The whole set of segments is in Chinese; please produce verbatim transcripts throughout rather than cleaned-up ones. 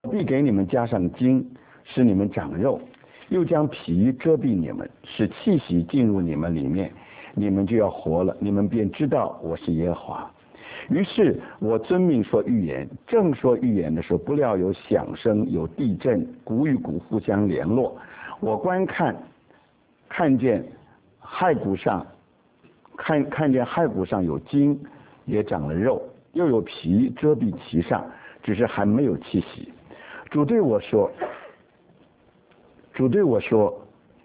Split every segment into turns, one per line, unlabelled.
必给你们加上筋，使你们长肉，又将皮遮蔽你们，使气息进入你们里面，你们就要活了，你们便知道我是耶和华。于是我遵命说预言，正说预言的时候，不料有响声，有地震，鼓与鼓互相联络。我观看，看见骸骨上，看看见骸骨上有筋，也长了肉，又有皮遮蔽其上，只是还没有气息。主对我说，主对我说，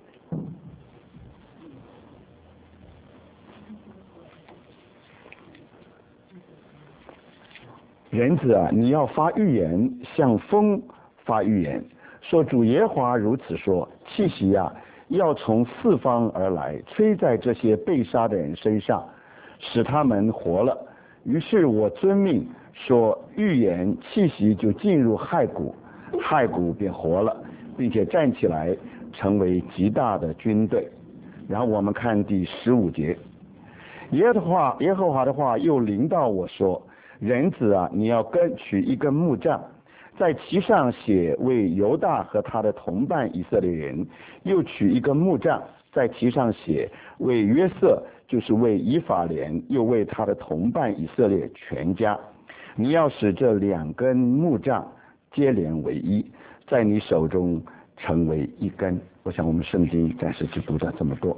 人子啊，你要发预言，向风发预言，说主耶和华如此说：气息啊，要从四方而来，吹在这些被杀的人身上，使他们活了。于是我遵命说预言，气息就进入骸骨，骸骨便活了，并且站起来，成为极大的军队。然后我们看第十五节，耶和华耶和华的话又临到我说：人子啊，你要跟取一根木杖，在其上写为犹大和他的同伴以色列人；又取一根木杖，在其上写为约瑟，就是为以法莲，又为他的同伴以色列全家。你要使这两根木杖接连为一，在你手中成为一根。我想我们圣经暂时只读到这么多。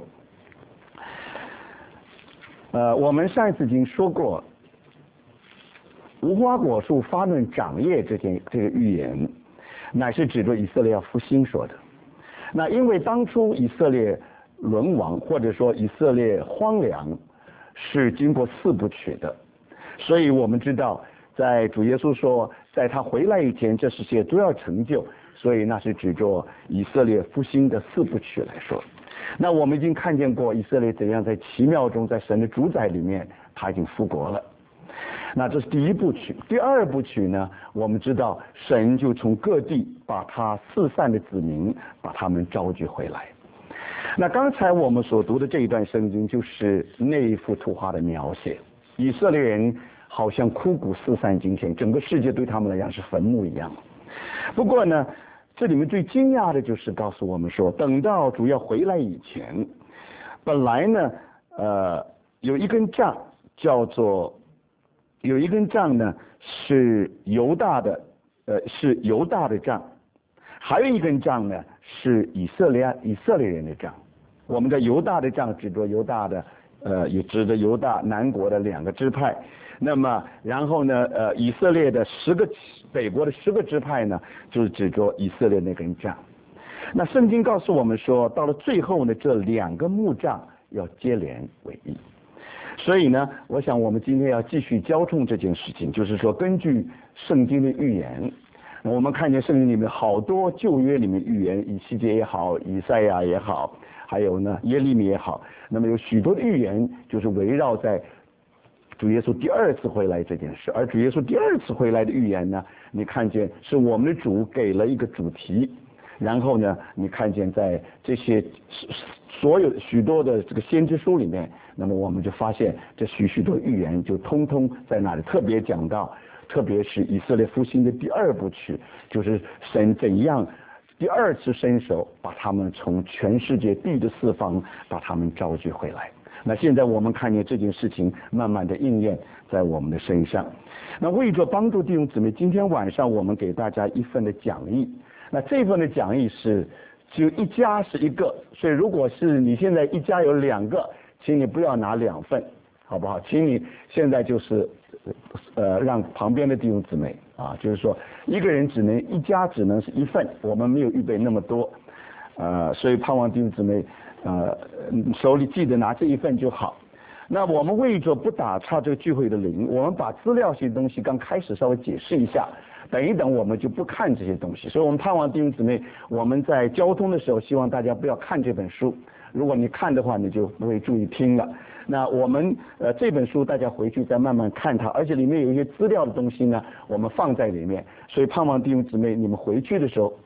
呃，我们上一次已经说过，无花果树发嫩长叶这件这个预言，乃是指着以色列要复兴说的。那因为当初以色列沦亡，或者说以色列荒凉，是经过四部曲的，所以我们知道，在主耶稣说，在他回来以前，这世界都要成就，所以那是指着以色列复兴的四部曲来说。那我们已经看见过以色列怎样在奇妙中，在神的主宰里面，他已经复国了。那这是第一部曲。第二部曲呢，我们知道神就从各地把他四散的子民，把他们召集回来。那刚才我们所读的这一段圣经，就是那一幅图画的描写。以色列人好像枯骨四散今天，整个世界对他们来讲是坟墓一样。不过呢，这里面最惊讶的就是告诉我们说，等到主要回来以前，本来呢，呃，有一根杖叫做。有一根杖呢是犹大的，呃是犹大的杖，还有一根杖呢是以色列以色列人的杖。我们的犹大的杖指着犹大的，呃也指着犹大南国的两个支派。那么然后呢，呃以色列的十个北国的十个支派呢，就是指着以色列那根杖。那圣经告诉我们说，到了最后呢，这两个木杖要接连为一。所以呢，我想我们今天要继续交通这件事情，就是说根据圣经的预言，我们看见圣经里面好多旧约里面预言，以西结也好，以赛亚也好，还有呢耶利米也好，那么有许多的预言就是围绕在主耶稣第二次回来这件事。而主耶稣第二次回来的预言呢，你看见是我们的主给了一个主题，然后呢，你看见在这些所有许多的这个先知书里面，那么我们就发现这许许多预言就通通在那里特别讲到，特别是以色列复兴的第二部曲，就是神怎样第二次伸手把他们从全世界地的四方把他们召集回来。那现在我们看见这件事情慢慢的应验在我们的身上。那为着帮助弟兄姊妹，今天晚上我们给大家一份的讲义。那这份的讲义是只有一家是一个，所以如果是你现在一家有两个，请你不要拿两份，好不好？请你现在就是呃让旁边的弟兄姊妹啊，就是说一个人只能一家只能是一份，我们没有预备那么多，呃，所以盼望弟兄姊妹呃手里记得拿这一份就好。那我们为着不打岔这个聚会的灵，我们把资料性东西刚开始稍微解释一下，等一等我们就不看这些东西。所以我们盼望弟兄姊妹，我们在交通的时候希望大家不要看这本书，如果你看的话你就不会注意听了。那我们呃这本书大家回去再慢慢看它，而且里面有一些资料的东西呢我们放在里面，所以盼望弟兄姊妹你们回去的时候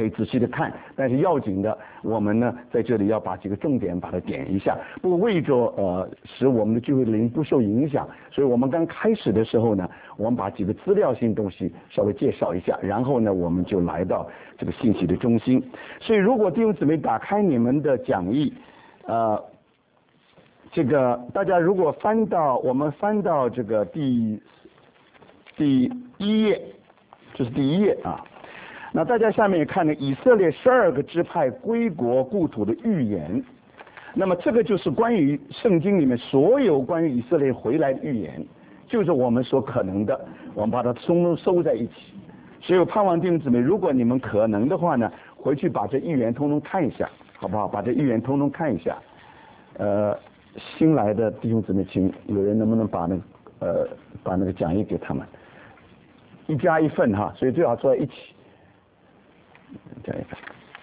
可以仔细的看。但是要紧的，我们呢在这里要把几个重点把它点一下。不过为着呃使我们的聚会的灵不受影响，所以我们刚开始的时候呢，我们把几个资料性东西稍微介绍一下，然后呢我们就来到这个信息的中心。所以如果弟兄姊妹打开你们的讲义，呃。这个大家如果翻到我们翻到这个第第一页，这是第一页啊。那大家下面看了以色列十二个支派归国故土的预言。那么这个就是关于圣经里面所有关于以色列回来的预言，就是我们所可能的，我们把它通通收在一起。所以我盼望弟兄姊妹，如果你们可能的话呢，回去把这预言通通看一下，好不好？把这预言通通看一下，呃。新来的弟兄姊妹，请有人能不能把那个呃把那个讲义给他们，一家一份哈，所以最好坐在一起。这样一份。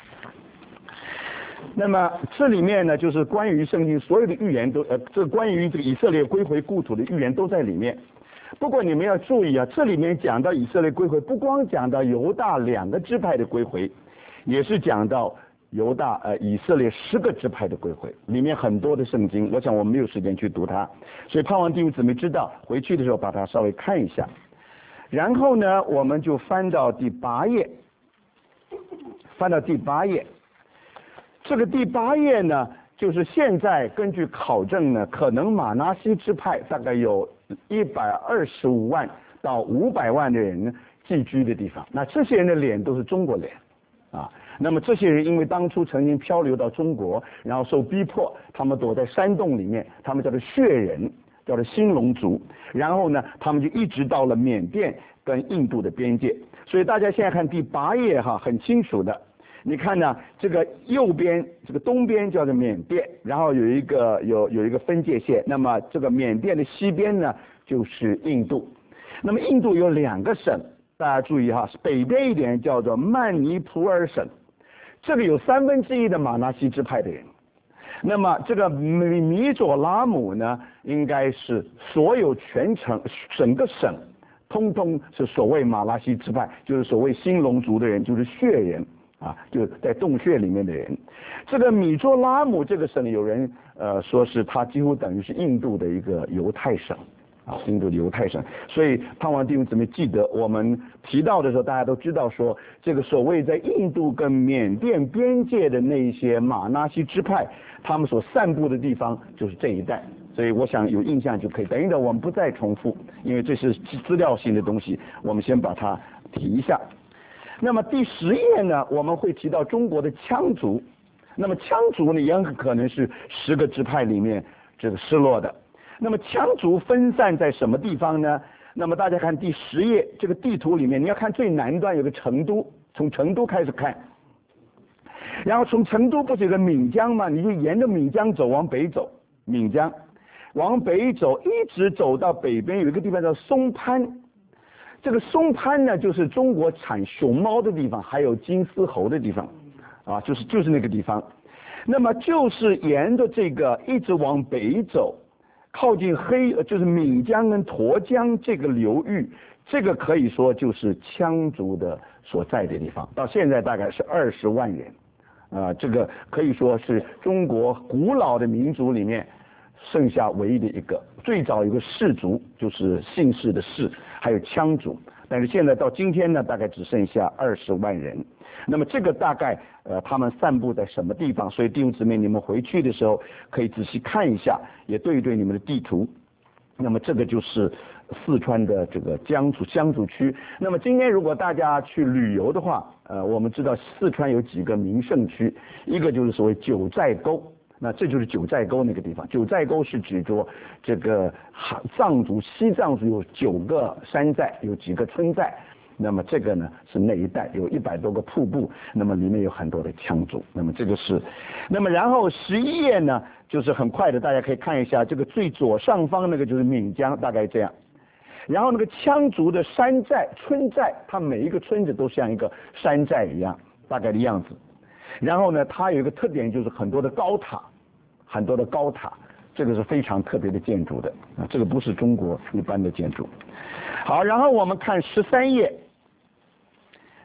那么这里面呢，就是关于圣经所有的预言都呃，这关于这个以色列归回故土的预言都在里面。不过你们要注意啊，这里面讲到以色列归回，不光讲到犹大两个支派的归回，也是讲到。犹大呃以色列十个支派的归回，里面很多的圣经，我想我们没有时间去读它，所以盼望弟兄姊妹知道，回去的时候把它稍微看一下。然后呢，我们就翻到第八页，翻到第八页。这个第八页呢，就是现在根据考证呢，可能马拿西支派大概有一百二十五万到五百万的人寄居的地方，那这些人的脸都是中国脸啊。那么这些人因为当初曾经漂流到中国，然后受逼迫，他们躲在山洞里面，他们叫做血人，叫做新龙族。然后呢，他们就一直到了缅甸跟印度的边界。所以大家现在看第八页哈，很清楚的。你看呢，这个右边这个东边叫做缅甸，然后有一个有有一个分界线。那么这个缅甸的西边呢就是印度。那么印度有两个省，大家注意哈，北边一点叫做曼尼普尔省。这个有三分之一的马拿西支派的人，那么这个米米佐拉姆呢，应该是所有全城整个省，通通是所谓马拉西支派，就是所谓新龙族的人，就是血人啊，就在洞穴里面的人。这个米佐拉姆这个省，有人呃说是它几乎等于是印度的一个犹太省。啊，印度的犹太省，所以盼望弟兄姊妹记得，我们提到的时候，大家都知道说，这个所谓在印度跟缅甸边界的那一些马拿西支派，他们所散布的地方就是这一带。所以我想有印象就可以。等一等，我们不再重复，因为这是资料性的东西，我们先把它提一下。那么第十页呢，我们会提到中国的羌族。那么羌族呢，也很可能是十个支派里面这个失落的。那么羌族分散在什么地方呢？那么大家看第十页这个地图里面，你要看最南端有个成都，从成都开始看，然后从成都不是有个岷江吗？你就沿着岷江走，往北走，岷江往北走，一直走到北边有一个地方叫松潘。这个松潘呢，就是中国产熊猫的地方，还有金丝猴的地方，啊，就是就是那个地方。那么就是沿着这个一直往北走。靠近黑就是岷江跟沱江这个流域，这个可以说就是羌族的所在的地方。到现在大概是二十万人，啊、呃，这个可以说是中国古老的民族里面剩下唯一的一个。最早有个氏族，就是姓氏的氏，还有羌族，但是现在到今天呢，大概只剩下二十万人。那么这个大概呃，他们散布在什么地方？所以弟兄姊妹，你们回去的时候可以仔细看一下，也对一对你们的地图。那么这个就是四川的这个江族江族区。那么今天如果大家去旅游的话，呃，我们知道四川有几个名胜区，一个就是所谓九寨沟。那这就是九寨沟那个地方。九寨沟是指着这个藏族西藏族有九个山寨，有几个村寨。那么这个呢是那一带有一百多个瀑布，那么里面有很多的羌族。那么这个是，那么然后十一页呢，就是很快的，大家可以看一下这个最左上方那个就是岷江，大概这样。然后那个羌族的山寨、村寨，它每一个村子都像一个山寨一样，大概的样子。然后呢，它有一个特点就是很多的高塔，很多的高塔，这个是非常特别的建筑的啊，这个不是中国一般的建筑。好，然后我们看十三页。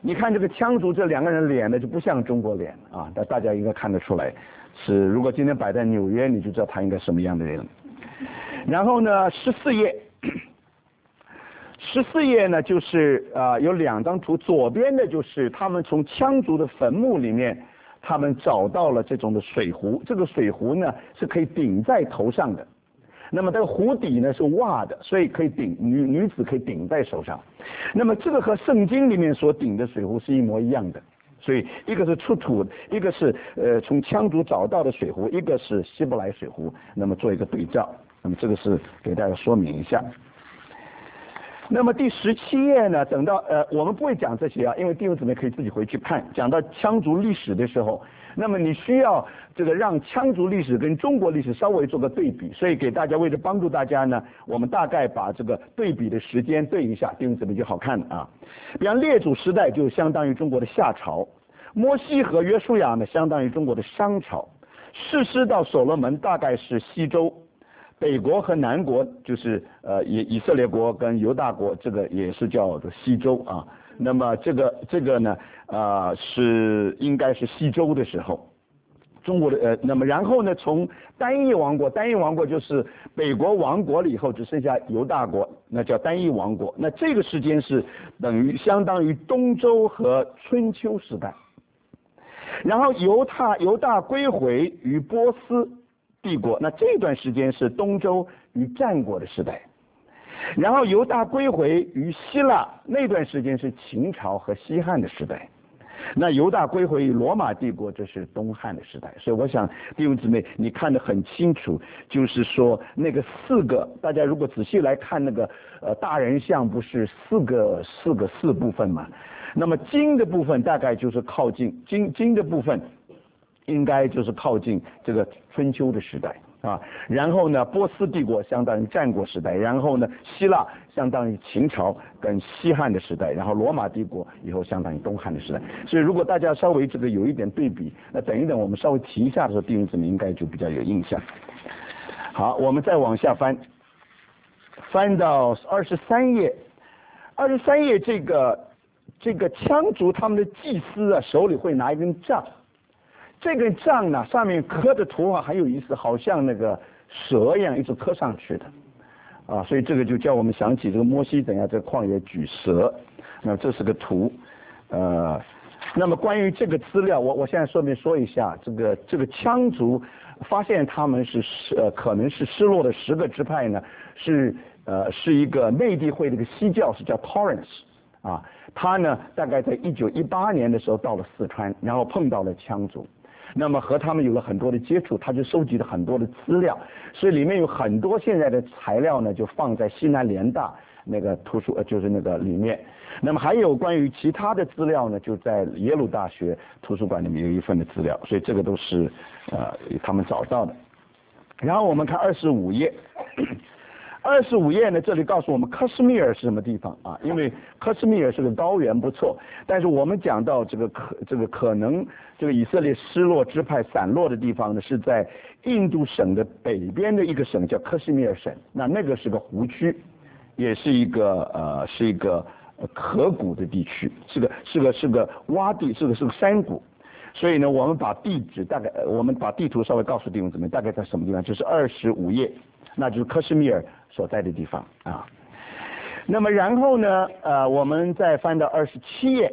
你看这个羌族这两个人脸呢就不像中国脸啊，但大家应该看得出来，是如果今天摆在纽约，你就知道他应该什么样的人。然后呢，十四页，十四页呢就是啊、呃、有两张图，左边的就是他们从羌族的坟墓里面，他们找到了这种的水壶，这个水壶呢是可以顶在头上的。那么这个壶底呢是瓦的，所以可以顶女女子可以顶在手上。那么这个和圣经里面所顶的水壶是一模一样的，所以一个是出土，一个是呃从羌族找到的水壶，一个是希伯来水壶，那么做一个对照。那么这个是给大家说明一下。那么第十七页呢，等到呃我们不会讲这些啊，因为弟兄姊妹可以自己回去看。讲到羌族历史的时候，那么你需要这个让羌族历史跟中国历史稍微做个对比，所以给大家为了帮助大家呢，我们大概把这个对比的时间对一下，弟兄姊妹就好看了啊。比方列祖时代就相当于中国的夏朝，摩西和约书亚呢相当于中国的商朝，士师到所罗门大概是西周。北国和南国就是呃以以色列国跟犹大国，这个也是叫做西周啊。那么这个这个呢啊、呃、是应该是西周的时候，中国的呃那么然后呢从单一王国，单一王国就是北国亡国了以后只剩下犹大国，那叫单一王国。那这个时间是等于相当于东周和春秋时代。然后犹大犹大归回于波斯帝国，那这段时间是东周与战国的时代。然后犹大归回于希腊，那段时间是秦朝和西汉的时代。那犹大归回于罗马帝国，这是东汉的时代。所以我想弟兄姊妹你看得很清楚，就是说那个四个，大家如果仔细来看那个呃大人像，不是四个四个四部分嘛？那么金的部分大概就是靠近金金的部分。应该就是靠近这个春秋的时代啊，然后呢，波斯帝国相当于战国时代，然后呢，希腊相当于秦朝跟西汉的时代，然后罗马帝国以后相当于东汉的时代。所以如果大家稍微这个有一点对比，那等一等我们稍微提一下的时候，弟兄姊妹应该就比较有印象。好，我们再往下翻，翻到二十三页，二十三页这个这个羌族他们的祭司啊，手里会拿一根杖。这个杖呢，上面刻的图啊很有意思，好像那个蛇一样，一直刻上去的，啊，所以这个就叫我们想起这个摩西等下在旷野举蛇，那这是个图，呃，那么关于这个资料，我我现在顺便说一下，这个这个羌族发现他们是呃可能是失落的十个支派呢，是呃是一个内地会的一个西教是叫 Torrance 啊，他呢大概在一九一八年的时候到了四川，然后碰到了羌族。那么和他们有了很多的接触，他就收集了很多的资料，所以里面有很多现在的材料呢，就放在西南联大那个图书呃就是那个里面。那么还有关于其他的资料呢，就在耶鲁大学图书馆里面有一份的资料，所以这个都是呃他们找到的。然后我们看二十五页。二十五页呢，这里告诉我们克什米尔是什么地方啊？因为克什米尔是个高原，不错。但是我们讲到这个可这个可能这个以色列失落支派散落的地方呢，是在印度省的北边的一个省叫克什米尔省。那那个是个湖区，也是一个呃是一个河谷的地区，是个是个是个洼地，是个是个山谷。所以呢，我们把地址大概我们把地图稍微告诉弟兄姊妹，大概在什么地方？就是二十五页。那就是克什米尔所在的地方啊。那么然后呢，呃，我们再翻到二十七页。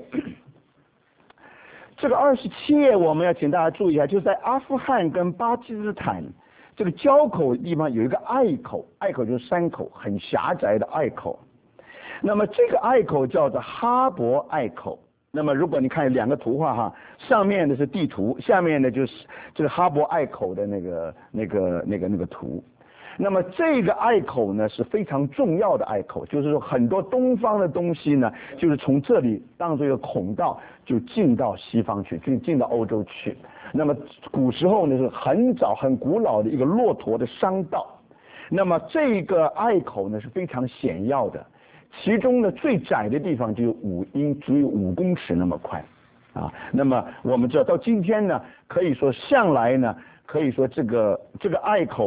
这个二十七页我们要请大家注意一下，就在阿富汗跟巴基斯坦这个交口的地方有一个隘口，隘口就是山口，很狭窄的隘口。那么这个隘口叫做哈伯隘口。那么如果你看两个图画哈，上面的是地图，下面的就是这个哈伯隘口的那个那个那个那个图。那么这个隘口呢是非常重要的隘口，就是说很多东方的东西呢，就是从这里当做一个孔道，就进到西方去，进进到欧洲去。那么古时候呢是很早很古老的一个骆驼的商道。那么这个隘口呢是非常险要的，其中呢最窄的地方就有五英，只有五公尺那么宽啊。那么我们知道到今天呢，可以说向来呢，可以说这个这个隘口。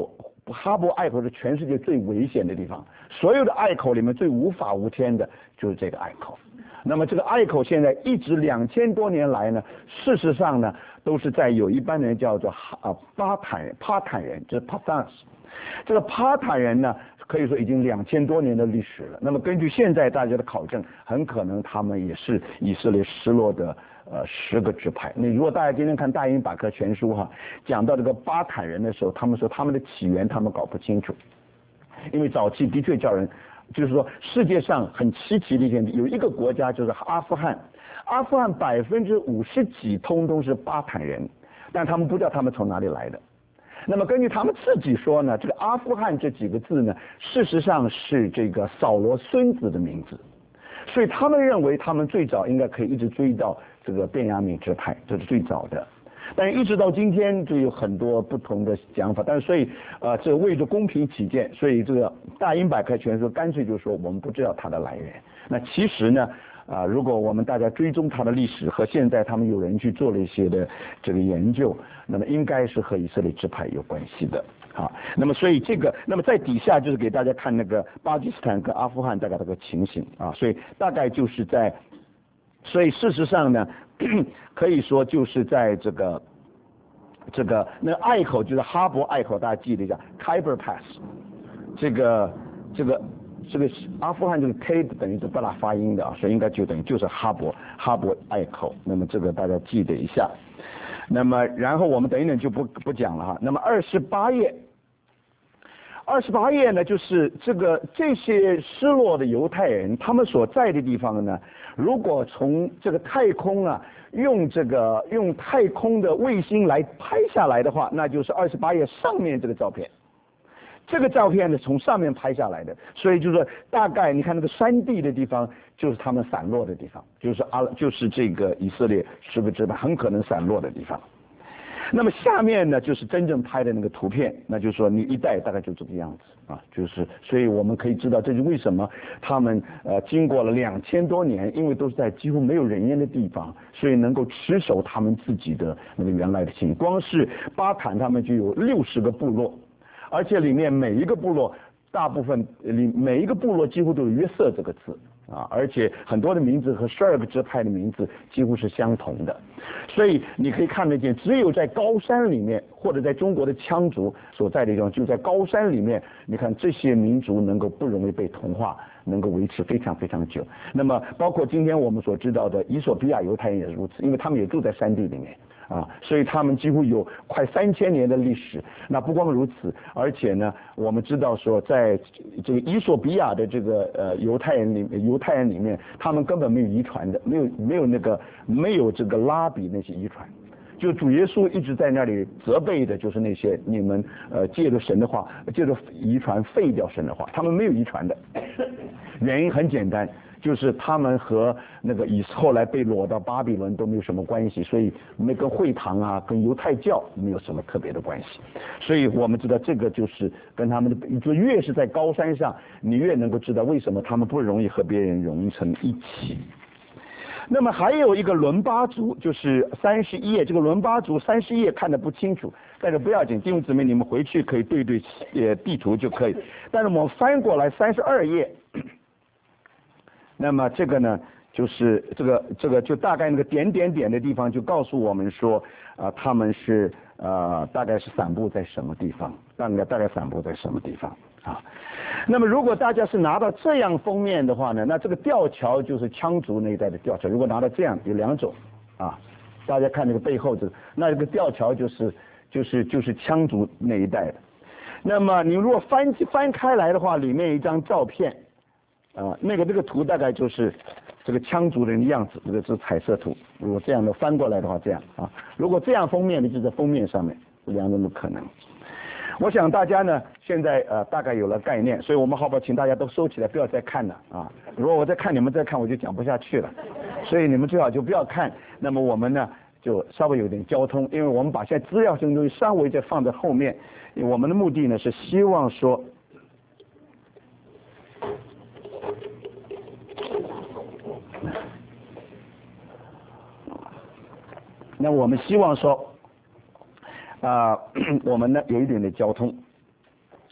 哈伯隘口是全世界最危险的地方，所有的隘口里面最无法无天的就是这个隘口。那么这个隘口现在一直两千多年来呢，事实上呢都是在有一般人叫做啊巴坦人、帕坦人，就是 Pathans。这个帕坦人呢，可以说已经两千多年的历史了。那么根据现在大家的考证，很可能他们也是以色列失落的呃十个支派。那如果大家今天看大英百科全书哈，讲到这个巴坦人的时候，他们说他们的起源他们搞不清楚，因为早期的确叫人，就是说世界上很稀奇的一点，有一个国家就是阿富汗，阿富汗百分之五十几通通是巴坦人，但他们不知道他们从哪里来的。那么根据他们自己说呢，这个阿富汗这几个字呢，事实上是这个扫罗孙子的名字，所以他们认为他们最早应该可以一直追到这个便雅悯支派，这是最早的。但是一直到今天就有很多不同的讲法，但是所以呃，这为了公平起见，所以这个大英百科全书干脆就说我们不知道它的来源。那其实呢？啊，如果我们大家追踪它的历史和现在他们有人去做了一些的这个研究，那么应该是和以色列支派有关系的。好，那么所以这个，那么在底下就是给大家看那个巴基斯坦跟阿富汗大概这个情形啊，所以大概就是在，所以事实上呢，可以说就是在这个这个那个隘口就是哈伯隘口，大家记得一下 Khyber Pass， 这个这个。这个阿富汗这个 K 等于是不拉发音的啊，所以应该就等于就是哈伯哈伯隘口。那么这个大家记得一下。那么然后我们等一等就不不讲了哈。那么二十八页，二十八页呢就是这个这些失落的犹太人他们所在的地方呢，如果从这个太空啊用这个用太空的卫星来拍下来的话，那就是二十八页上面这个照片。这个照片呢，从上面拍下来的，所以就是说，大概你看那个山地的地方，就是他们散落的地方，就是阿，就是这个以色列十个支派很可能散落的地方。那么下面呢，就是真正拍的那个图片，那就是说你一带大概就这个样子啊，就是所以我们可以知道，这是为什么他们呃经过了两千多年，因为都是在几乎没有人烟的地方，所以能够持守他们自己的那个原来的情况。光是巴坦他们就有六十个部落。而且里面每一个部落，大部分里每一个部落几乎都有约瑟这个字啊，而且很多的名字和十二个支派的名字几乎是相同的，所以你可以看得见，只有在高山里面，或者在中国的羌族所在的地方，就在高山里面，你看这些民族能够不容易被同化，能够维持非常非常久。那么包括今天我们所知道的伊索比亚犹太人也是如此，因为他们也住在山地里面。啊，所以他们几乎有快三千年的历史。那不光如此，而且呢，我们知道说，在这个伊索比亚的这个呃犹太人里，犹太人里面，他们根本没有遗传的，没有没有那个没有这个拉比那些遗传。就主耶稣一直在那里责备的，就是那些你们呃借着神的话，借着遗传废掉神的话，他们没有遗传的。原因很简单。就是他们和那个以后来被掳到巴比伦都没有什么关系，所以没跟会堂啊、跟犹太教没有什么特别的关系。所以我们知道这个就是跟他们的，就越是在高山上，你越能够知道为什么他们不容易和别人融成一起。那么还有一个伦巴族，就是三十一页，这个伦巴族三十一页看得不清楚，但是不要紧，弟兄姊妹，你们回去可以对对呃地图就可以。但是我们翻过来三十二页。那么这个呢，就是这个这个就大概那个点点点的地方，就告诉我们说，啊、呃，他们是呃大概是散布在什么地方，大概大概散布在什么地方啊？那么如果大家是拿到这样封面的话呢，那这个吊桥就是羌族那一带的吊桥。如果拿到这样，有两种啊，大家看这个背后这个，那这个吊桥就是就是就是羌族那一带的。那么你如果翻翻开来的话，里面有一张照片。啊，那个这个图大概就是这个羌族人的样子，这个是彩色图。如果这样的翻过来的话，这样啊，如果这样封面的就在封面上面，两种都可能。我想大家呢现在呃大概有了概念，所以我们好不好请大家都收起来，不要再看了啊！如果我再看你们再看，我就讲不下去了，所以你们最好就不要看。那么我们呢就稍微有点交通，因为我们把现在资料性东西稍微再放在后面，我们的目的呢是希望说。那我们希望说，啊、呃，我们呢有一点的交通。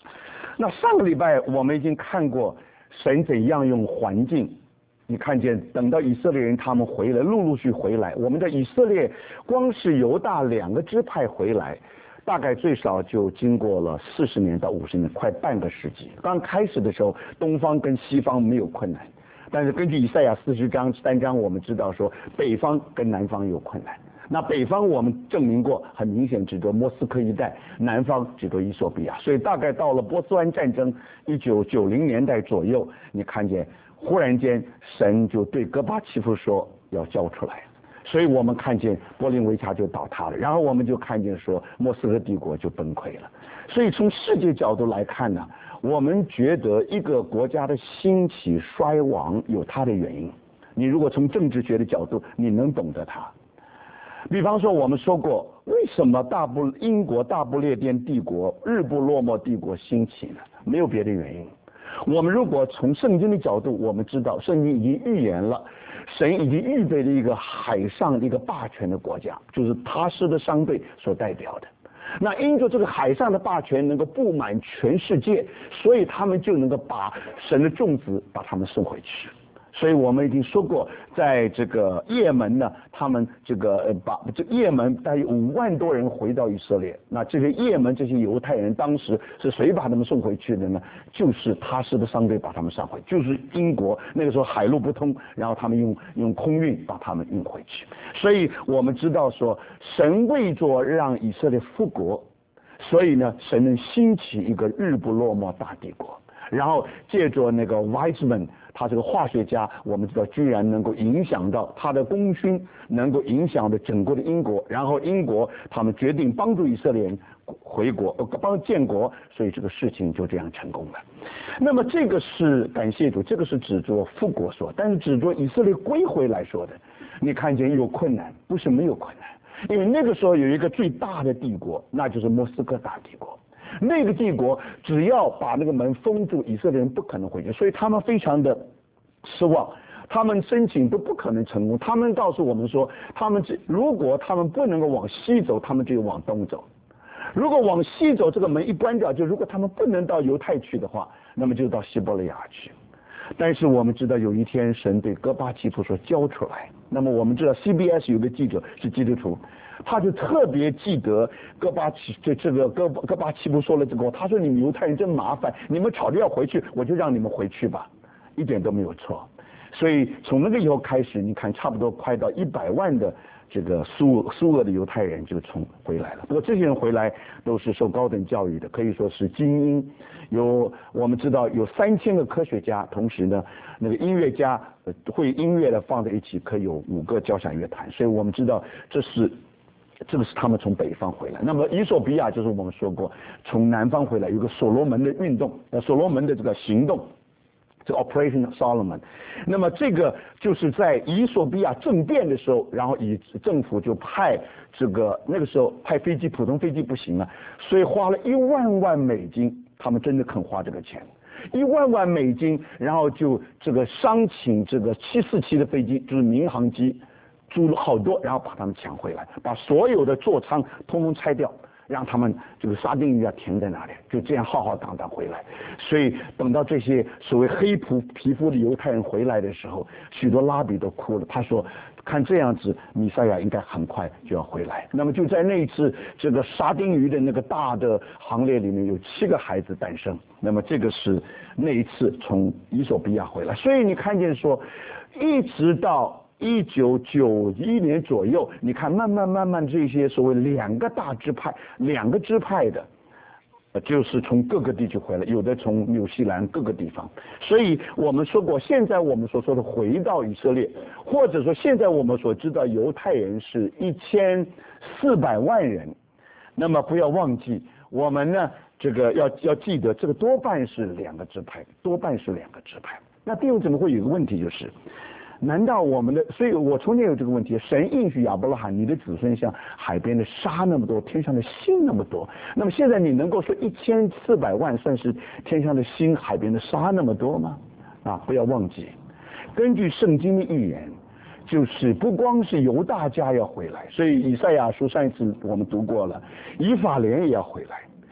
那上个礼拜我们已经看过神怎样用环境，你看见等到以色列人他们回来，陆陆续回来，我们的以色列光是犹大两个支派回来，大概最少就经过了四十年到五十年，快半个世纪。刚开始的时候，东方跟西方没有困难，但是根据以赛亚四十章三章，我们知道说北方跟南方有困难。那北方我们证明过，很明显指着莫斯科一带，南方指着伊索比亚。所以大概到了波斯湾战争一九九零年代左右，你看见忽然间神就对戈巴契夫说要交出来。所以我们看见柏林围墙就倒塌了，然后我们就看见说莫斯科帝国就崩溃了。所以从世界角度来看呢，我们觉得一个国家的兴起衰亡有它的原因。你如果从政治学的角度，你能懂得它。比方说我们说过，为什么大不英国大不列颠帝国、日不落寞帝国兴起呢？没有别的原因。我们如果从圣经的角度，我们知道圣经已经预言了，神已经预备了一个海上的一个霸权的国家，就是他施的商队所代表的。那因着这个海上的霸权能够布满全世界，所以他们就能够把神的众子把他们送回去。所以我们已经说过，在这个也门呢，他们这个呃把这也门大约五万多人回到以色列。那这些也门这些犹太人当时是谁把他们送回去的呢？就是他施的商队把他们送回，就是英国那个时候海路不通，然后他们用用空运把他们运回去。所以我们知道说，神为着让以色列复国，所以呢，神能兴起一个日不落寞大帝国。然后借着那个 Weizmann， 他这个化学家，我们知道居然能够影响到他的功勋，能够影响的整个的英国。然后英国他们决定帮助以色列人回国，帮建国，所以这个事情就这样成功了。那么这个是感谢主，这个是指着复国说，但是指着以色列归回来说的，你看见有困难，不是没有困难，因为那个时候有一个最大的帝国，那就是莫斯科大帝国。那个帝国只要把那个门封住，以色列人不可能回去，所以他们非常的失望，他们申请都不可能成功。他们告诉我们说，他们如果他们不能够往西走，他们就往东走；如果往西走，这个门一关掉，就如果他们不能到犹太去的话，那么就到西伯利亚去。但是我们知道有一天神对戈巴契夫说交出来。那么我们知道 C B S 有个记者是基督徒，他就特别记得戈巴契这这个戈戈巴契夫说了这个，他说你们犹太人真麻烦，你们吵着要回去，我就让你们回去吧，一点都没有错。所以从那个以后开始，你看差不多快到一百万的这个苏苏俄的犹太人就从回来了。不过这些人回来都是受高等教育的，可以说是精英。有我们知道有三千个科学家，同时呢，那个音乐家会音乐的放在一起，可以有五个交响乐团。所以我们知道这是这个是他们从北方回来。那么伊索比亚就是我们说过从南方回来，有个所罗门的运动，呃，所罗门的这个行动。这 Operation Solomon， 那么这个就是在伊索比亚政变的时候，然后以政府就派这个那个时候派飞机，普通飞机不行了，所以花了一万万美金，他们真的肯花这个钱，一万万美金，然后就这个商请这个七四七的飞机，就是民航机，租了好多，然后把他们抢回来，把所有的座舱通通拆掉。让他们这个沙丁鱼啊停在那里，就这样浩浩荡荡回来。所以等到这些所谓黑皮皮肤的犹太人回来的时候，许多拉比都哭了。他说，看这样子，弥赛亚应该很快就要回来。那么就在那一次这个沙丁鱼的那个大的行列里面，有七个孩子诞生。那么这个是那一次从伊索比亚回来。所以你看见说，一直到一九九一年左右，你看慢慢慢慢这些所谓两个大支派，两个支派的，呃，就是从各个地区回来，有的从纽西兰各个地方。所以我们说过，现在我们所说的回到以色列，或者说现在我们所知道犹太人是一千四百万人，那么不要忘记，我们呢这个要要记得，这个多半是两个支派，多半是两个支派。那第二怎么会有一个问题就是？难道我们的？所以我从前有这个问题：神应许亚伯拉罕，你的子孙像海边的沙那么多，天上的星那么多。那么现在你能够说一千四百万算是天上的星、海边的沙那么多吗？啊，不要忘记，根据圣经的预言，就是不光是犹大家要回来，所以以赛亚书上一次我们读过了，以法莲也要回来。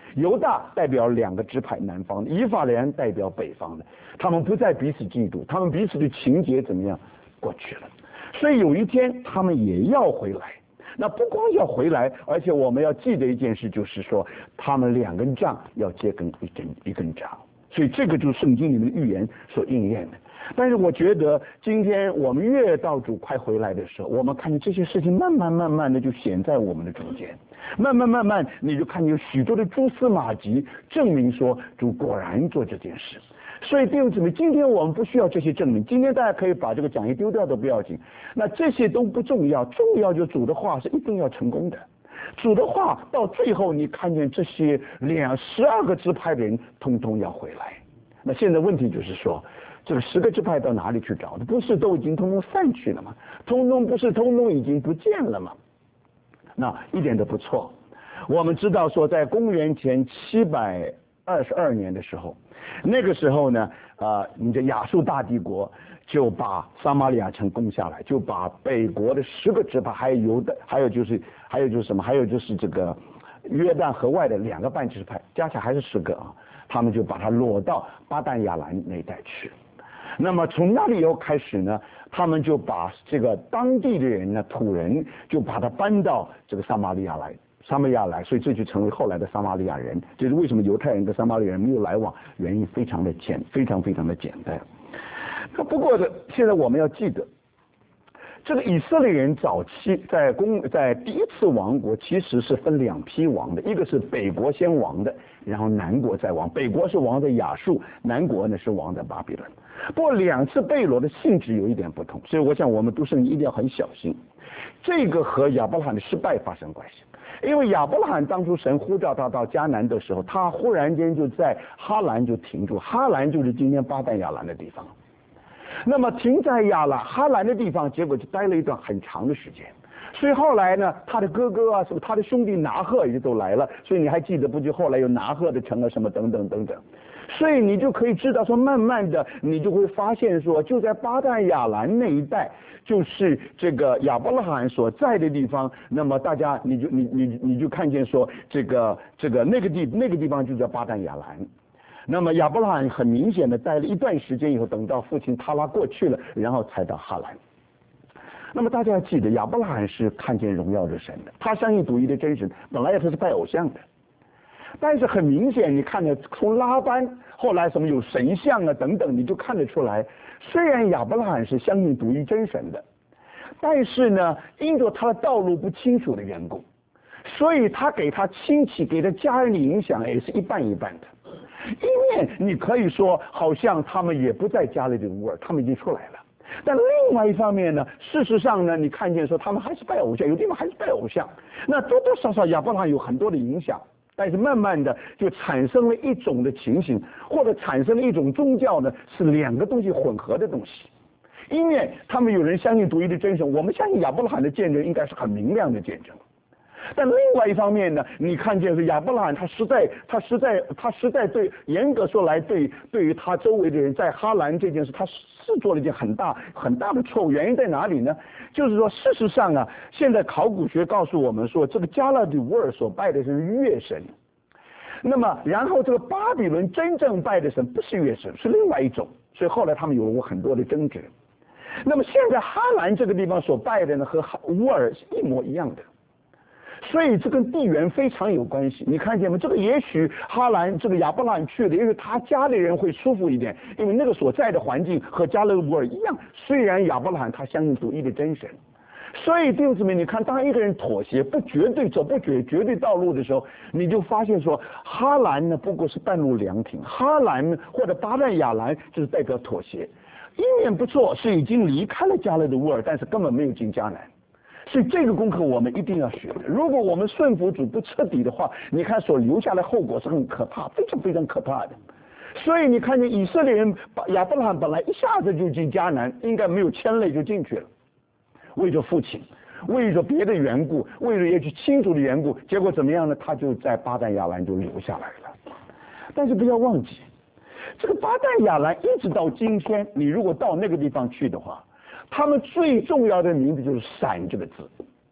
犹大代表两个支派，南方的；以法莲代表北方的。他们不再彼此嫉妒，他们彼此的情结怎么样过去了？所以有一天他们也要回来。那不光要回来，而且我们要记得一件事，就是说他们两根杖要接根一根一根杖。所以这个就是圣经里面的预言所应验的。但是我觉得今天我们越到主快回来的时候，我们看见这些事情慢慢慢慢的就显在我们的中间，慢慢慢慢你就看见有许多的蛛丝马迹证明说主果然做这件事。所以弟兄姊妹，今天我们不需要这些证明，今天大家可以把这个讲义丢掉都不要紧，那这些都不重要，重要就是主的话是一定要成功的。主的话到最后你看见这些两十二个支派的人通通要回来。那现在问题就是说，这个十个支派到哪里去找的？不是都已经通通散去了吗？通通不是通通已经不见了吗？那一点都不错。我们知道说在公元前七百二十二年的时候，那个时候呢啊、呃，你的亚述大帝国就把撒玛利亚城攻下来，就把北国的十个支派，还有犹大，还有就是还有就是什么，还有就是这个约旦河外的两个半支派，加起来还是十个啊，他们就把它落到巴旦亚兰那一带去。那么从那里以后开始呢，他们就把这个当地的人呢，土人就把它搬到这个撒玛利亚来。撒玛利亚来，所以这就成为后来的撒玛利亚人。这是为什么犹太人跟撒玛利亚人没有来往，原因非常的简，非常非常的简单。那不过呢，现在我们要记得，这个以色列人早期在公在第一次亡国其实是分两批亡的，一个是北国先亡的，然后南国再亡。北国是亡在亚述，南国呢是亡在巴比伦。不过两次被掳的性质有一点不同，所以我想我们读圣经一定要很小心。这个和亚伯拉罕的失败发生关系。因为亚伯拉罕当初神呼召他到迦南的时候，他忽然间就在哈兰就停住，哈兰就是今天巴旦亚兰的地方。那么停在亚兰哈兰的地方，结果就待了一段很长的时间。所以后来呢，他的哥哥啊，什么他的兄弟拿鹤也都来了，所以你还记得不？就后来有拿鹤的城啊，什么等等等等。所以你就可以知道说，慢慢的你就会发现说，就在巴旦亚兰那一带，就是这个亚伯拉罕所在的地方。那么大家你就你你你就看见说，这个这个那个地那个地方就叫巴旦亚兰。那么亚伯拉罕很明显的待了一段时间以后，等到父亲他拉过去了，然后才到哈兰。那么大家要记得，亚伯拉罕是看见荣耀的神的，他相信独一的真神，本来他是拜偶像的。但是很明显，你看着从拉班后来什么有神像啊等等，你就看得出来，虽然亚伯拉罕是相信独一真神的，但是呢，因着他的道路不清楚的缘故，所以他给他亲戚、给他家人的影响也是一半一半的。一面你可以说，好像他们也不在加利利乌尔，他们已经出来了。但另外一方面呢，事实上呢，你看见说他们还是拜偶像，有地方还是拜偶像，那多多少少亚伯拉罕有很多的影响。但是慢慢的就产生了一种的情形，或者产生了一种宗教呢，是两个东西混合的东西。一面他们有人相信独一的真神，我们相信亚伯拉罕的见证应该是很明亮的见证。但另外一方面呢，你看见是亚伯拉罕他实在他实在他实在对严格说来对对于他周围的人在哈兰这件事，他是做了一件很大很大的错误。原因在哪里呢？就是说事实上啊，现在考古学告诉我们说，这个加勒底乌尔所拜的是月神。那么然后这个巴比伦真正拜的神不是月神，是另外一种，所以后来他们有过很多的争执。那么现在哈兰这个地方所拜的呢，和乌尔是一模一样的。所以这跟地缘非常有关系，你看见吗？这个也许哈兰这个亚伯拉罕去的，因为他家里人会舒服一点，因为那个所在的环境和加勒乌尔一样。虽然亚伯拉罕他相信独一的真神，所以弟兄姊妹，你看，当一个人妥协不绝对走不绝绝对道路的时候，你就发现说，哈兰呢不过是半路凉亭，哈兰或者巴旦亚兰就是代表妥协，一面不错，是已经离开了加勒的乌尔，但是根本没有进迦南。所以这个功课我们一定要学的。如果我们顺服主不彻底的话，你看所留下的后果是很可怕，非常非常可怕的。所以你看见以色列人亚伯拉罕本来一下子就进迦南，应该没有牵累就进去了，为着父亲，为着别的缘故，为着也许亲族的缘故，结果怎么样呢？他就在巴旦亚兰就留下来了。但是不要忘记，这个巴旦亚兰一直到今天，你如果到那个地方去的话，他们最重要的名字就是闪这个字，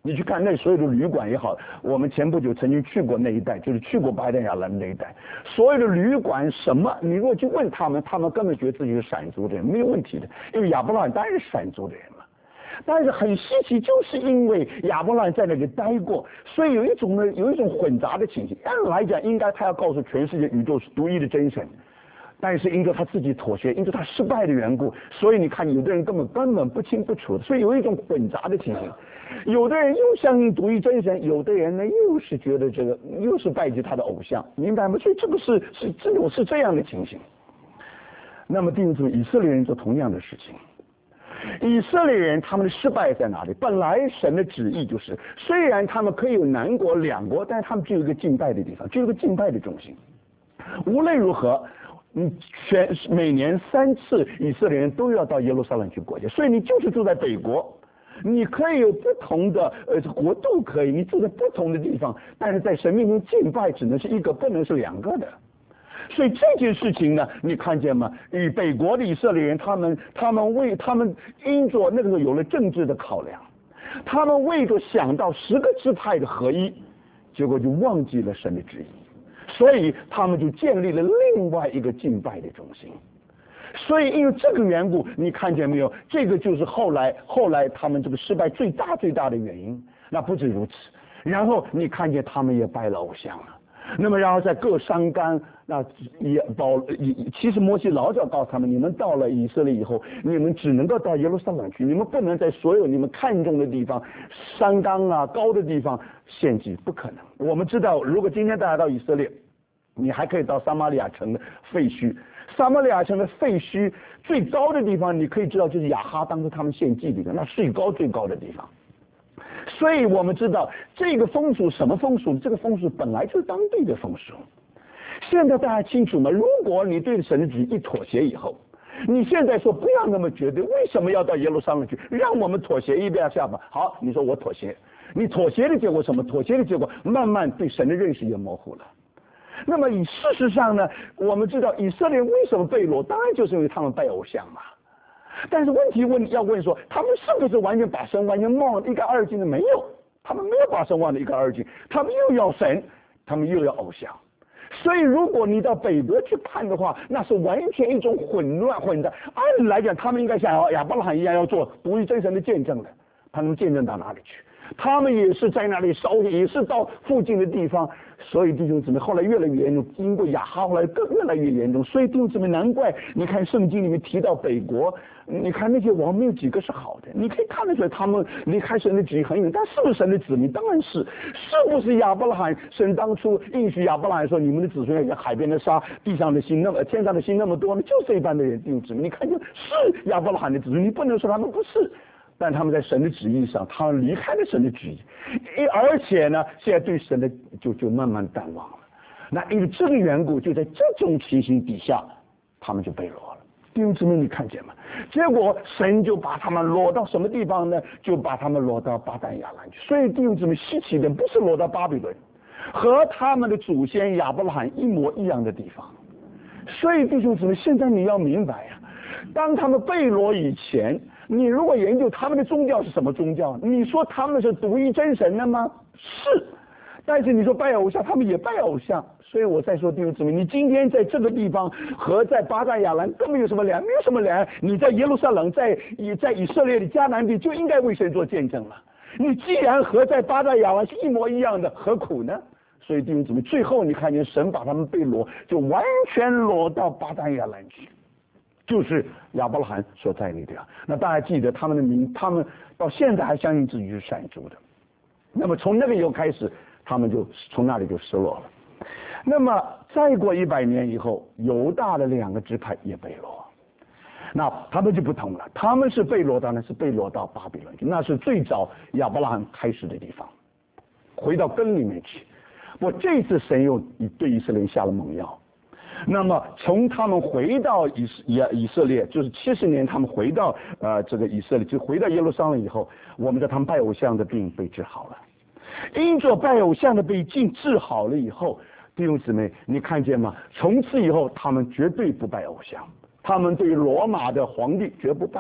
你去看那所有的旅馆也好，我们前不久曾经去过那一带，就是去过巴丹亚兰那一带，所有的旅馆什么，你如果去问他们，他们根本觉得自己是闪族的人，没有问题的，因为亚伯拉罕当然是闪族的人嘛。但是很稀奇，就是因为亚伯拉罕在那里待过，所以有一种呢，有一种混杂的情形。按来讲，应该他要告诉全世界宇宙是独一的真神，但是因着他自己妥协，因着他失败的缘故，所以你看，有的人根本根本不清不楚，所以有一种混杂的情形。有的人又相信独一真神，有的人呢又是觉得这个又是拜祭他的偶像，明白吗？所以这个是是这种是这样的情形。那么弟兄姊妹，以色列人做同样的事情。以色列人他们的失败在哪里？本来神的旨意就是，虽然他们可以有南国两国，但是他们只有一个敬拜的地方，只有一个敬拜的中心。无论如何，嗯，全每年三次以色列人都要到耶路撒冷去过节，所以你就是住在北国，你可以有不同的呃国度，可以你住在不同的地方，但是在神面前敬拜只能是一个，不能是两个的。所以这件事情呢，你看见吗？与北国的以色列人，他们他们为他们因着那个时候有了政治的考量，他们为着想到十个支派的合一，结果就忘记了神的旨意，所以他们就建立了另外一个敬拜的中心。所以因为这个缘故，你看见没有？这个就是后来后来他们这个失败最大最大的原因。那不止如此，然后你看见他们也拜了偶像了。那么然后在各山冈，那也保其实摩西老早告诉他们，你们到了以色列以后，你们只能够到耶路撒冷去，你们不能在所有你们看重的地方，山冈啊高的地方献祭，不可能。我们知道，如果今天大家到以色列，你还可以到撒玛利亚城的废墟，撒玛利亚城的废墟最高的地方，你可以知道就是亚哈当时他们献祭的，那最高最高的地方。所以我们知道这个风俗什么风俗？这个风俗本来就是当地的风俗。现在大家清楚吗？如果你对神的旨意妥协以后，你现在说不要那么绝对，为什么要到耶路撒冷去？让我们妥协一边下吧。好，你说我妥协，你妥协的结果什么？妥协的结果慢慢对神的认识也模糊了。那么以事实上呢，我们知道以色列为什么被掳，当然就是因为他们拜偶像嘛。但是问题问要问说，他们是不是完全把神完全忘了一干二净的？没有，他们没有把神忘了一干二净，他们又要神，他们又要偶像。所以如果你到北国去看的话，那是完全一种混乱混杂。按理来讲，他们应该像亚伯拉罕一样要做独一真神的见证的，他们见证到哪里去？他们也是在那里烧，也是到附近的地方。所以弟兄姊妹，后来越来越严重，经过亚哈，后来更越来越严重。所以弟兄姊妹，难怪你看圣经里面提到北国，你看那些王没有几个是好的，你可以看得出来他们离开神的旨意很远。但是不是神的子民？当然是。是不是亚伯拉罕神当初应许亚伯拉罕说，你们的子孙要像海边的沙，地上的星那么天上的星那么多呢？就是这一般的人，弟兄姊妹，你看就是亚伯拉罕的子孙，你不能说他们不是。但他们在神的旨意上，他们离开了神的旨意，而且呢，现在对神的就就慢慢淡忘了。那因为这个缘故，就在这种情形底下，他们就被掳了。弟兄姊妹，你看见吗？结果神就把他们掳到什么地方呢？就把他们掳到巴旦亚兰去。所以弟兄姊妹，稀奇的不是掳到巴比伦，和他们的祖先亚伯拉罕一模一样的地方。所以弟兄姊妹，现在你要明白呀、啊，当他们被掳以前，你如果研究他们的宗教是什么宗教，你说他们是独一真神的吗？是。但是你说拜偶像，他们也拜偶像。所以我再说弟兄姊妹，你今天在这个地方和在巴旦亚兰根本有什么两没有什么两，你在耶路撒冷，在以在以色列的迦南地就应该为神做见证了。你既然和在巴旦亚兰是一模一样的，何苦呢？所以弟兄姊妹，最后你看见神把他们被掳，就完全掳到巴旦亚兰去。就是亚伯拉罕所在的地方。那大家记得他们的名，他们到现在还相信自己是闪族的。那么从那个以后开始，他们就从那里就失落了。那么再过一百年以后，犹大的两个支派也被掳，那他们就不同了，他们是被掳，当然是被掳到巴比伦去，那是最早亚伯拉罕开始的地方，回到根里面去。我这次神又对以色列下了猛药。那么从他们回到以以以色列，就是七十年，他们回到呃这个以色列，就回到耶路撒冷以后，我们的他们拜偶像的病被治好了。因着拜偶像的被病治好了以后，弟兄姊妹，你看见吗？从此以后，他们绝对不拜偶像，他们对罗马的皇帝绝不拜，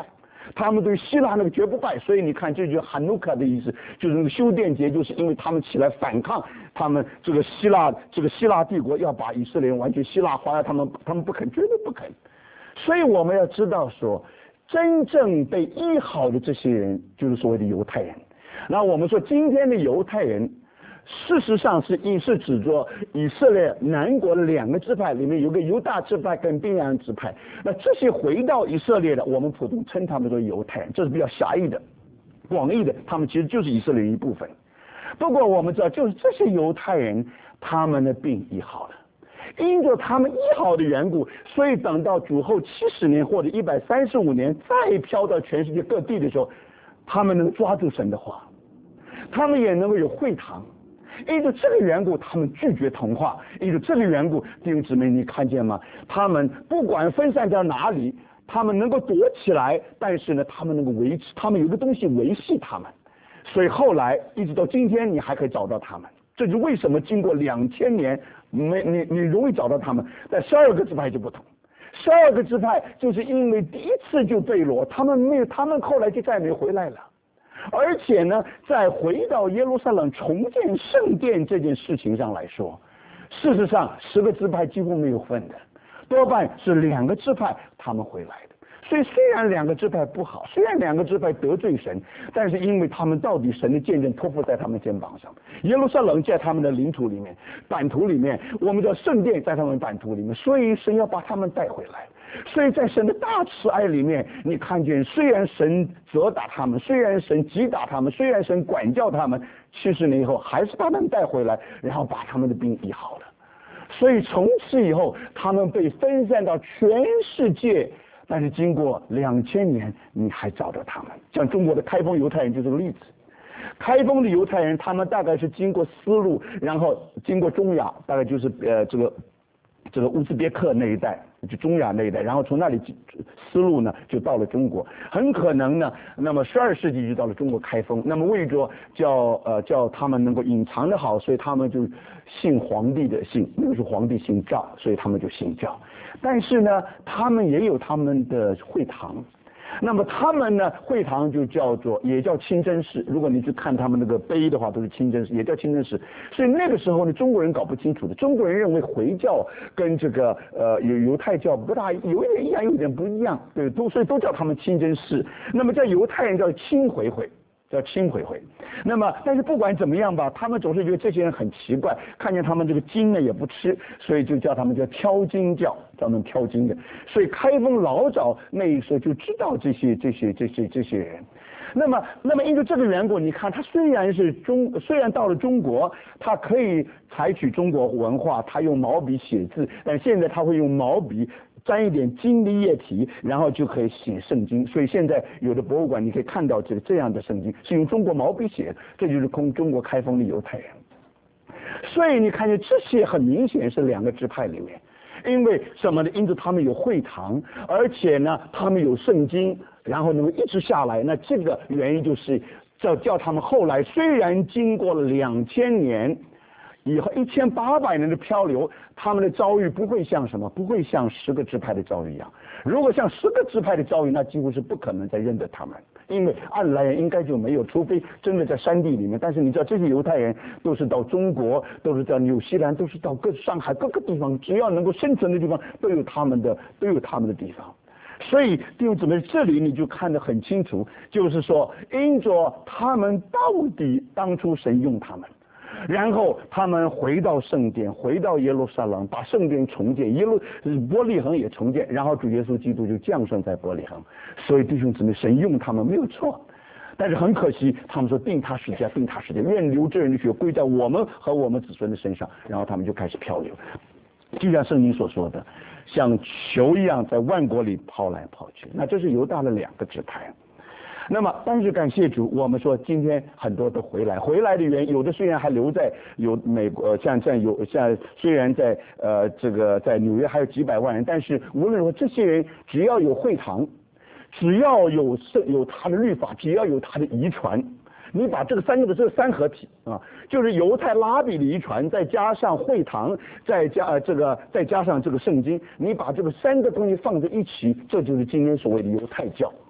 他们对希腊那个绝不拜，所以你看这就是哈努卡的意思，就是那个修殿节，就是因为他们起来反抗他们这个希腊这个希腊帝国要把以色列人完全希腊化，他们他们不肯，绝对不肯。所以我们要知道说，真正被医好的这些人就是所谓的犹太人。那我们说今天的犹太人，事实上是以是指着以色列南国的两个支派里面有个犹大支派跟宾雅支派。那这些回到以色列的，我们普通称他们为犹太人，这是比较狭义的。广义的，他们其实就是以色列一部分。不过我们知道，就是这些犹太人，他们的病医好了。因着他们医好的缘故，所以等到主后七十年或者一百三十五年再飘到全世界各地的时候，他们能抓住神的话，他们也能够有会堂。因着这个缘故，他们拒绝同化。因着这个缘故，弟兄姊妹，你看见吗？他们不管分散到哪里，他们能够躲起来，但是呢，他们能够维持，他们有个东西维系他们。所以后来一直到今天，你还可以找到他们。这就是为什么经过两千年，没你你容易找到他们。但十二个支派就不同，十二个支派就是因为第一次就被掳，他们没有，他们后来就再没回来了。而且呢，在回到耶路撒冷重建圣殿这件事情上来说，事实上十个支派几乎没有分的，多半是两个支派他们回来的。所以虽然两个支派不好，虽然两个支派得罪神，但是因为他们到底神的见证托付在他们肩膀上，耶路撒冷在他们的领土里面，版图里面，我们叫圣殿在他们版图里面，所以神要把他们带回来。所以在神的大慈爱里面，你看见虽然神责打他们，虽然神击打他们，虽然神管教他们，七十年以后还是把他们带回来，然后把他们的病医好了。所以从此以后，他们被分散到全世界。但是经过两千年，你还找到他们。像中国的开封犹太人就是个例子。开封的犹太人，他们大概是经过丝路，然后经过中亚，大概就是呃这个这个乌兹别克那一带，就中亚那一带，然后从那里丝路呢就到了中国。很可能呢，那么十二世纪就到了中国开封。那么为着叫呃叫他们能够隐藏的好，所以他们就信皇帝的姓，那个是皇帝姓赵，所以他们就信教。但是呢，他们也有他们的会堂。那么他们呢，会堂就叫做也叫清真寺。如果你去看他们那个碑的话，都是清真寺，也叫清真寺。所以那个时候呢，中国人搞不清楚的，中国人认为回教跟这个呃犹犹太教不大有一点一样，有点不一样，对，都所以都叫他们清真寺。那么叫犹太人叫清回回。叫清回回。那么但是不管怎么样吧，他们总是觉得这些人很奇怪，看见他们这个经呢也不吃，所以就叫他们叫挑经教，叫他们挑经的。所以开封老早那一时候就知道这些这些这些这些人。那么那么因为这个缘故，你看他虽然是中虽然到了中国，他可以采取中国文化，他用毛笔写字，但现在他会用毛笔沾一点金的液体，然后就可以写圣经。所以现在有的博物馆你可以看到这个这样的圣经是用中国毛笔写的，这就是空中国开封的犹太人。所以你看见这些很明显是两个支派里面，因为什么呢？因此他们有会堂，而且呢他们有圣经，然后能够一直下来。那这个原因就是叫叫他们后来虽然经过了两千年。以后一千八百年的漂流，他们的遭遇不会像什么？不会像十个支派的遭遇一样。如果像十个支派的遭遇，那几乎是不可能再认得他们，因为按来应该就没有，除非真的在山地里面。但是你知道，这些犹太人都是到中国，都是到纽西兰，都是到各上海各个地方，只要能够生存的地方，都有他们的，都有他们的地方。所以弟兄姊妹，这里你就看得很清楚，就是说，因着他们到底当初神用他们。然后他们回到圣殿，回到耶路撒冷，把圣殿重建，耶路伯利恒也重建，然后主耶稣基督就降生在伯利恒。所以弟兄姊妹，神用他们没有错，但是很可惜，他们说定他十架，定他十架，愿流这人的血归在我们和我们子孙的身上，然后他们就开始漂流，就像圣经所说的，像球一样在万国里抛来抛去。那这是犹大的两个支派。那么，但是感谢主，我们说今天很多都回来，回来的原因，有的虽然还留在有美国，像像有像虽然在呃这个在纽约还有几百万人，但是无论如何，这些人只要有会堂，只要有圣有他的律法，只要有他的遗传，你把这个三个的这个三合体啊，就是犹太拉比的遗传，再加上会堂，再加、呃、这个再加上这个圣经，你把这个三个东西放在一起，这就是今天所谓的犹太教。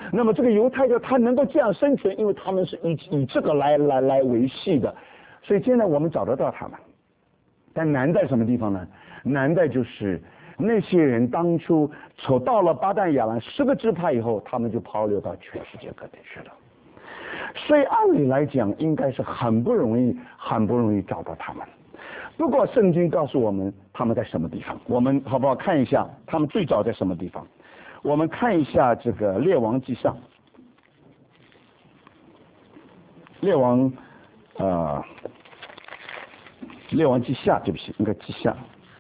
那么这个犹太教它能够这样生存，因为他们是以以这个来来来维系的，所以现在我们找得到他们。但难在什么地方呢？难在就是那些人当初走到了巴旦亚兰十个支派以后，他们就抛流到全世界各地去了。所以按理来讲，应该是很不容易、很不容易找到他们。不过圣经告诉我们他们在什么地方，我们好不好看一下他们最早在什么地方？我们看一下这个列王纪上，列王呃列王纪下，对不起，应该纪下。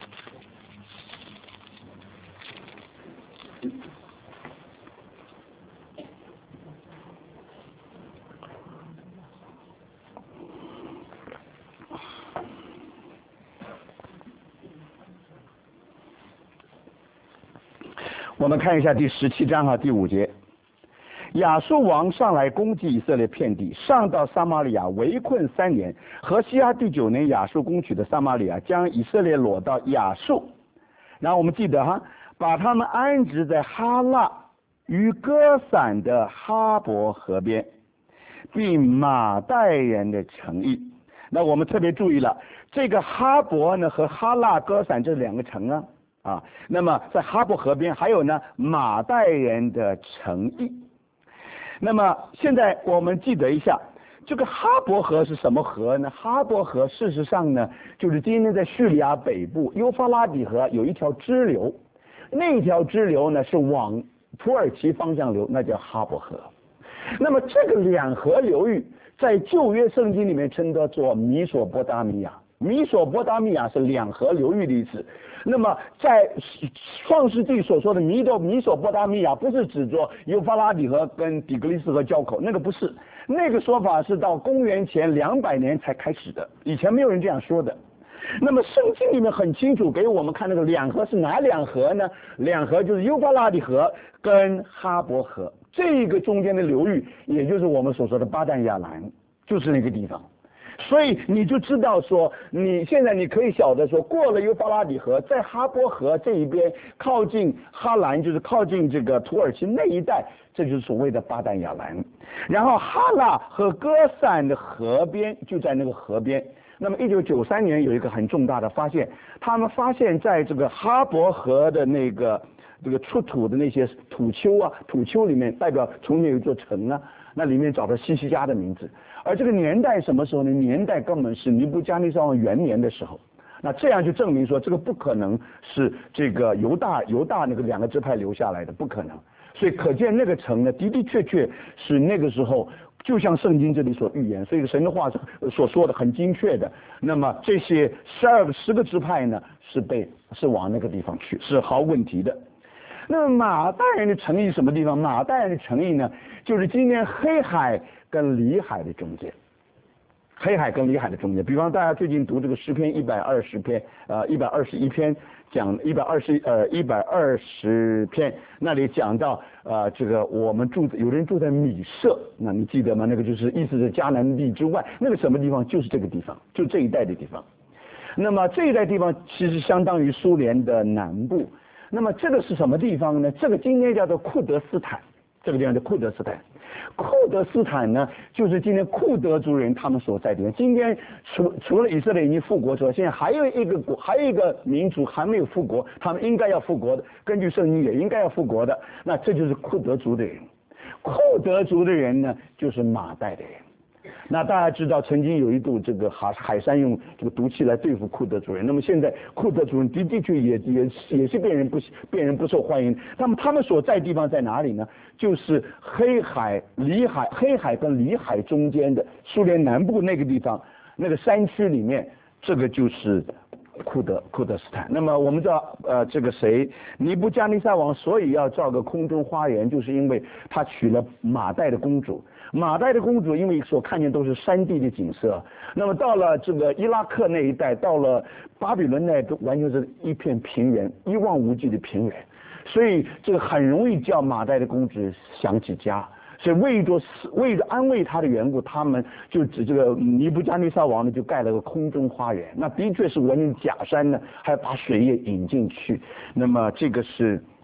我们看一下第十七章哈，第五节，亚述王上来攻击以色列遍地，上到撒玛利亚围困三年。何西阿第九年，亚述攻取的撒玛利亚，将以色列掳到亚述。然后我们记得哈，把他们安置在哈腊与歌散的哈伯河边，并马代人的城邑。那我们特别注意了，这个哈伯呢和哈腊、歌散这两个城啊。啊，那么在哈伯河边还有呢马代人的城邑。那么现在我们记得一下，这个哈伯河是什么河呢？哈伯河事实上呢，就是今天在叙利亚北部幼发拉底河有一条支流，那条支流呢是往土耳其方向流，那叫哈伯河。那么这个两河流域在旧约圣经里面称作做米索波达米亚。米索波达米亚是两河流域的意思。那么在创世纪所说的米多米索波达米亚，不是指着幼发拉底河跟底格里斯河交口，那个不是，那个说法是到公元前两百年才开始的，以前没有人这样说的。那么圣经里面很清楚给我们看那个两河是哪两河呢？两河就是幼发拉底河跟哈伯河，这个中间的流域，也就是我们所说的巴旦亚兰，就是那个地方。所以你就知道说，你现在你可以晓得说，过了幼发拉底河，在哈伯河这一边靠近哈兰，就是靠近这个土耳其那一带，这就是所谓的巴旦亚兰。然后哈拉和歌散的河边就在那个河边。那么一九九三年有一个很重大的发现，他们发现在这个哈伯河的那个这个出土的那些土丘啊，土丘里面代表从前有一座城啊，那里面找到西西家的名字。而这个年代什么时候呢？年代根本是尼布加尼撒王元年的时候。那这样就证明说，这个不可能是这个犹大犹大那个两个支派留下来的，不可能。所以可见那个城呢，的的确确是那个时候，就像圣经这里所预言，所以神的话所说的很精确的。那么这些十二个十个支派呢，是被是往那个地方去，是毫无问题的。那么马代人的城邑什么地方？马代人的城邑呢，就是今天黑海跟里海的中间，黑海跟里海的中间。比方大家最近读这个诗篇一百二十篇，呃，一百二十一篇讲一百二十呃一百二十篇，那里讲到呃这个我们住有人住在米舍，那你记得吗？那个就是意思是迦南地之外，那个什么地方？就是这个地方，就这一带的地方。那么这一带地方其实相当于苏联的南部。那么这个是什么地方呢？这个今天叫做库德斯坦，这个地方叫库德斯坦。库德斯坦呢，就是今天库德族人他们所在的地方。今天除除了以色列已经复国之外，现在还有一个国，还有一个民族还没有复国，他们应该要复国的，根据圣经也应该要复国的。那这就是库德族的人。库德族的人呢，就是马代的人。那大家知道，曾经有一度这个海海山用这个毒气来对付库德族人。那么现在库德族人的的确也也也是被人不被人不受欢迎。那么他们所在地方在哪里呢？就是黑海、里海、黑海跟里海中间的苏联南部那个地方，那个山区里面，这个就是库德库德斯坦。那么我们知道，呃，这个谁尼布加尼撒王所以要造个空中花园，就是因为他娶了马代的公主。马代的公主因为所看见都是山地的景色，那么到了这个伊拉克那一带，到了巴比伦那都完全是一片平原，一望无际的平原，所以这个很容易叫马代的公主想起家。所以为着为着安慰他的缘故，他们就指这个尼布加尼撒王呢，就盖了个空中花园。那的确是完全假山呢，还要把水液引进去。那么这个是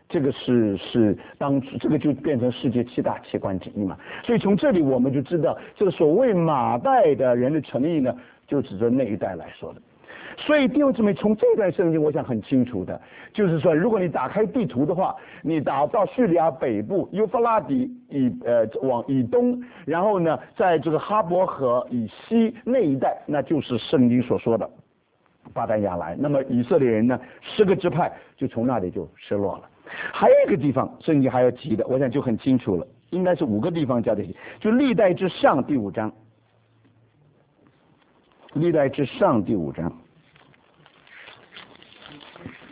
这个是是当这个就变成世界七大奇观之一嘛。所以从这里我们就知道，这个所谓马代的人的诚意呢，就指着那一代来说的。所以弟兄姊妹，从这段圣经我想很清楚的，就是说，如果你打开地图的话，你打到叙利亚北部幼发拉底以呃往以东，然后呢，在这个哈伯河以西那一带，那就是圣经所说的巴丹亚来。那么以色列人呢，十个支派就从那里就失落了。还有一个地方，圣经还要提的，我想就很清楚了，应该是五个地方加在一起，就历代之上第五章，历代之上第五章。